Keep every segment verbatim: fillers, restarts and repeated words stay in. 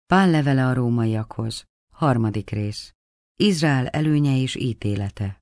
Pál levele a rómaiakhoz, harmadik rész. Izrael előnye és ítélete.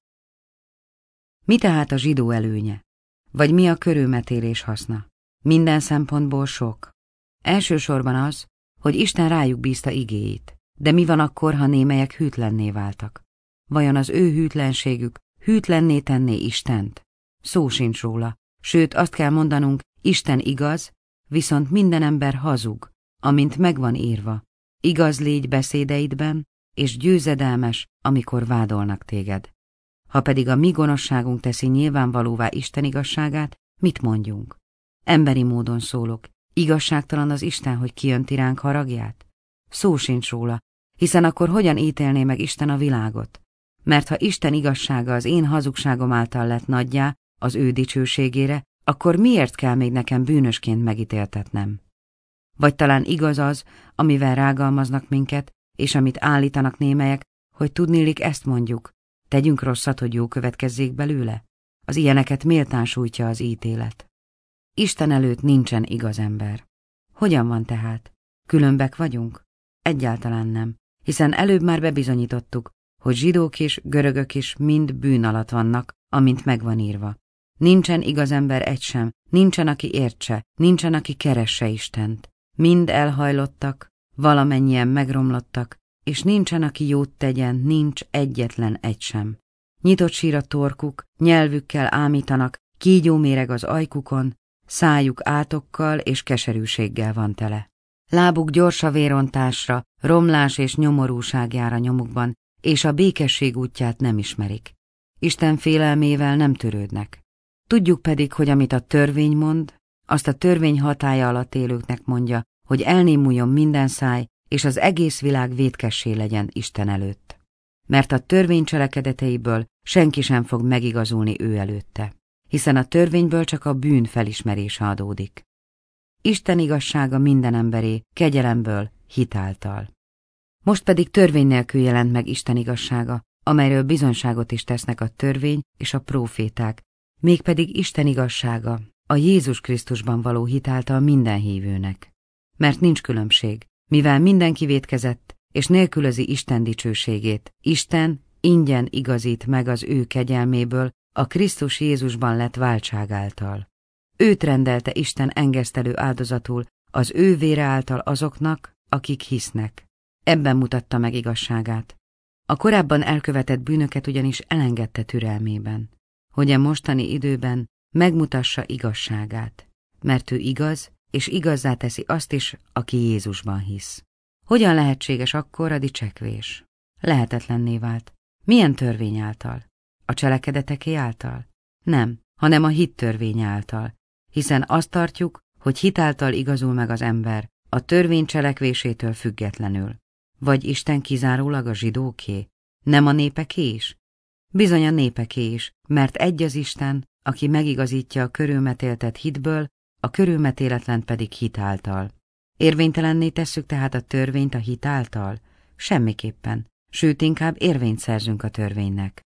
Mi tehát a zsidó előnye? Vagy mi a körülmetélés haszna? Minden szempontból sok. Elsősorban az, hogy Isten rájuk bízta igéit. De mi van akkor, ha némelyek hűtlenné váltak? Vajon az ő hűtlenségük hűtlenné tenné Istent? Szó sincs róla, sőt azt kell mondanunk, Isten igaz, viszont minden ember hazug, amint megvan írva. Igaz légy beszédeidben, és győzedelmes, amikor vádolnak téged. Ha pedig a mi gonoszságunk teszi nyilvánvalóvá Isten igazságát, mit mondjunk? Emberi módon szólok, igazságtalan az Isten, hogy kijönti ránk haragját? Szó sincs róla, hiszen akkor hogyan ítélné meg Isten a világot? Mert ha Isten igazsága az én hazugságom által lett nagyjá, az ő dicsőségére, akkor miért kell még nekem bűnösként megítéltetnem? Vagy talán igaz az, amivel rágalmaznak minket, és amit állítanak némelyek, hogy tudniillik ezt mondjuk, tegyünk rosszat, hogy jó következzék belőle? Az ilyeneket méltán sújtja az ítélet. Isten előtt nincsen igaz ember. Hogyan van tehát? Különbek vagyunk? Egyáltalán nem, hiszen előbb már bebizonyítottuk, hogy zsidók és görögök is mind bűn alatt vannak, amint megvan írva. Nincsen igaz ember egy sem, nincsen, aki értse, nincsen, aki keresse Istent. Mind elhajlottak, valamennyien megromlottak, és nincsen, aki jót tegyen, nincs egyetlen egy sem. Nyitott sír a torkuk, nyelvükkel ámítanak, kígyó méreg az ajkukon, szájuk átokkal és keserűséggel van tele. Lábuk gyors a vérontásra, romlás és nyomorúság jár a nyomukban, és a békesség útját nem ismerik. Isten félelmével nem törődnek. Tudjuk pedig, hogy amit a törvény mond, azt a törvény hatálya alatt élőknek mondja, hogy elnémuljon minden száj, és az egész világ vétkessé legyen Isten előtt. Mert a törvény cselekedeteiből senki sem fog megigazulni ő előtte, hiszen a törvényből csak a bűn felismerése adódik. Isten igazsága minden emberé, kegyelemből, hit által. Most pedig törvény nélkül jelent meg Isten igazsága, amelyről bizonyságot is tesznek a törvény és a próféták, mégpedig Isten igazsága, a Jézus Krisztusban való hit által minden hívőnek. Mert nincs különbség, mivel mindenki vétkezett, és nélkülözi Isten dicsőségét, Isten ingyen igazít meg az ő kegyelméből a Krisztus Jézusban lett váltság által. Őt rendelte Isten engesztelő áldozatul az ő vére által azoknak, akik hisznek. Ebben mutatta meg igazságát. A korábban elkövetett bűnöket ugyanis elengedte türelmében, hogy a mostani időben megmutassa igazságát, mert ő igaz, és igazzá teszi azt is, aki Jézusban hisz. Hogyan lehetséges akkor a dicsekvés? Lehetetlenné vált. Milyen törvény által? A cselekedeteké által? Nem, hanem a hit törvény által, hiszen azt tartjuk, hogy hit által igazul meg az ember, a törvény cselekvésétől függetlenül. Vagy Isten kizárólag a zsidóké? Nem a népeké is? Bizony a népeké is, mert egy az Isten, aki megigazítja a körülmetéltet hitből, a körülmetéletlen pedig hit által. Érvénytelenné tesszük tehát a törvényt a hit által? Semmiképpen, sőt inkább érvényt szerzünk a törvénynek.